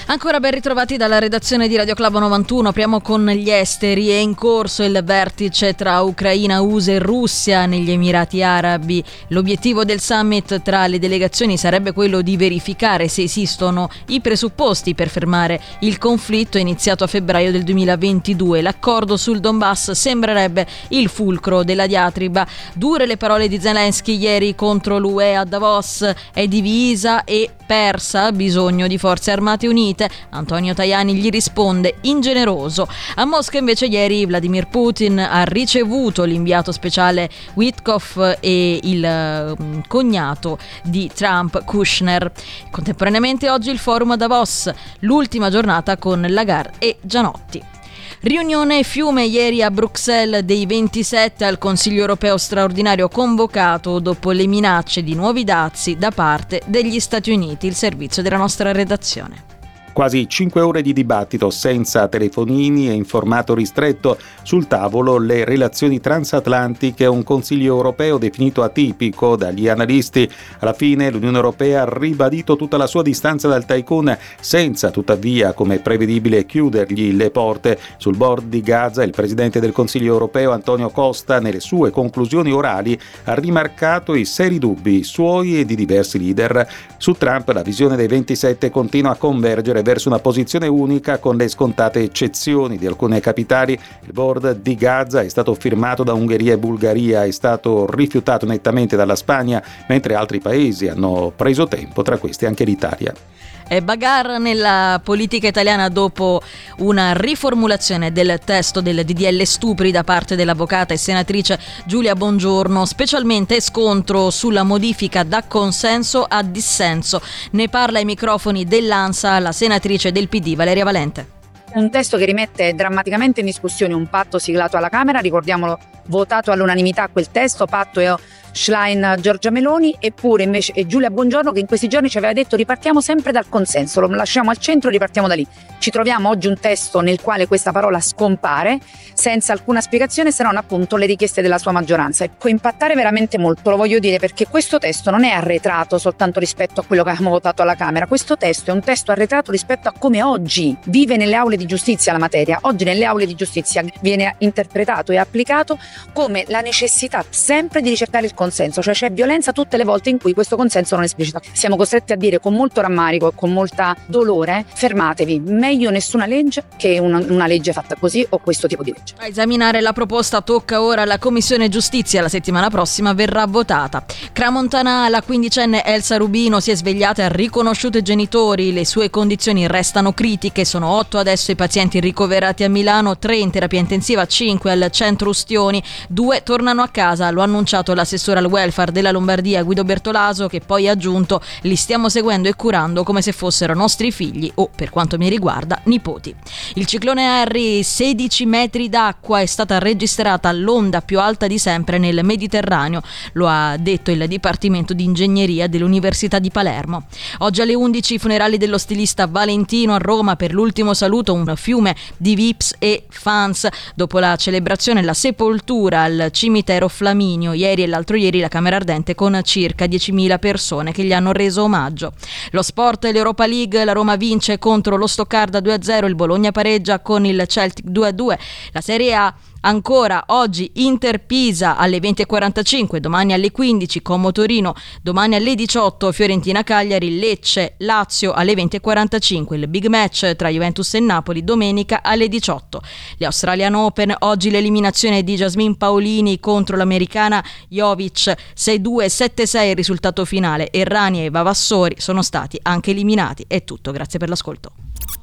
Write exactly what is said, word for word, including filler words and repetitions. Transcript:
Ancora ben ritrovati dalla redazione di Radio Club novantuno. Apriamo con gli esteri. È in corso il vertice tra Ucraina, U S A e Russia negli Emirati Arabi. L'obiettivo del summit tra le delegazioni sarebbe quello di verificare se esistono i presupposti per fermare il conflitto iniziato a febbraio del duemilaventidue. L'accordo sul Donbass sembrerebbe il fulcro della diatriba. Dure le parole di Zelensky ieri contro l'U E a Davos. È divisa e persa, bisogno di forze armate unite. Antonio Tajani gli risponde ingeneroso. A Mosca invece ieri Vladimir Putin ha ricevuto l'inviato speciale Witkoff e il uh, cognato di Trump, Kushner. Contemporaneamente oggi il forum a Davos, l'ultima giornata con Lagarde e Gianotti. Riunione fiume ieri a Bruxelles dei ventisette al Consiglio europeo straordinario convocato dopo le minacce di nuovi dazi da parte degli Stati Uniti. Il servizio della nostra redazione. Quasi cinque ore di dibattito senza telefonini e in formato ristretto. Sul tavolo le relazioni transatlantiche, un Consiglio europeo definito atipico dagli analisti. Alla fine l'Unione Europea ha ribadito tutta la sua distanza dal tycoon, senza tuttavia, come prevedibile, chiudergli le porte. Sul board di Gaza il Presidente del Consiglio europeo Antonio Costa, nelle sue conclusioni orali, ha rimarcato i seri dubbi suoi e di diversi leader. Su Trump la visione dei ventisette continua a convergere verso una posizione unica con le scontate eccezioni di alcune capitali. Il board di Gaza è stato firmato da Ungheria e Bulgaria, è stato rifiutato nettamente dalla Spagna, mentre altri paesi hanno preso tempo, tra questi anche l'Italia. È bagarre nella politica italiana dopo una riformulazione del testo del D D L stupri da parte dell'avvocata e senatrice Giulia Bongiorno, specialmente scontro sulla modifica da consenso a dissenso. Ne parla ai microfoni dell'ANSA la senatrice del P D Valeria Valente. Un testo che rimette drammaticamente in discussione un patto siglato alla Camera, ricordiamolo, votato all'unanimità quel testo, patto e Schlein Giorgia Meloni, eppure invece è Giulia Bongiorno che in questi giorni ci aveva detto ripartiamo sempre dal consenso, lo lasciamo al centro, ripartiamo da lì. Ci troviamo oggi un testo nel quale questa parola scompare senza alcuna spiegazione se non appunto le richieste della sua maggioranza, e può impattare veramente molto, lo voglio dire, perché questo testo non è arretrato soltanto rispetto a quello che abbiamo votato alla Camera. Questo testo è un testo arretrato rispetto a come oggi vive nelle aule di giustizia la materia. Oggi nelle aule di giustizia viene interpretato e applicato come la necessità sempre di ricercare il consenso, cioè c'è violenza tutte le volte in cui questo consenso non è esplicitato. Siamo costretti a dire con molto rammarico e con molta dolore: fermatevi, meglio nessuna legge che una, una legge fatta così o questo tipo di legge. A esaminare la proposta tocca ora alla Commissione Giustizia, la settimana prossima verrà votata. Cramontana, la quindicenne Elsa Rubino si è svegliata e ha riconosciuto i genitori, le sue condizioni restano critiche, sono otto adesso i pazienti ricoverati a Milano, tre in terapia intensiva, cinque al centro Ustioni, due tornano a casa, lo ha annunciato l'assessore al welfare della Lombardia Guido Bertolaso, che poi ha aggiunto: li stiamo seguendo e curando come se fossero nostri figli o, per quanto mi riguarda, nipoti. Il ciclone Harry, sedici metri d'acqua, è stata registrata l'onda più alta di sempre nel Mediterraneo, lo ha detto il Dipartimento di Ingegneria dell'Università di Palermo. Oggi alle undici i funerali dello stilista Valentino a Roma, per l'ultimo saluto un fiume di V I Ps e fans. Dopo la celebrazione e la sepoltura al cimitero Flaminio, ieri e l'altro ieri la Camera Ardente con circa diecimila persone che gli hanno reso omaggio. Lo sport e l'Europa League, la Roma vince contro lo Stoccarda due a zero, il Bologna pareggia con il Celtic due a due. La Serie A ancora oggi Inter-Pisa alle venti e quarantacinque, domani alle quindici Como-Torino, domani alle diciotto Fiorentina-Cagliari, Lecce-Lazio alle venti e quarantacinque, il big match tra Juventus e Napoli domenica alle diciotto. Gli Australian Open, oggi l'eliminazione di Jasmine Paolini contro l'americana Jovic, sei due sette sei il risultato finale. Errani e Vavassori sono stati anche eliminati. È tutto, grazie per l'ascolto.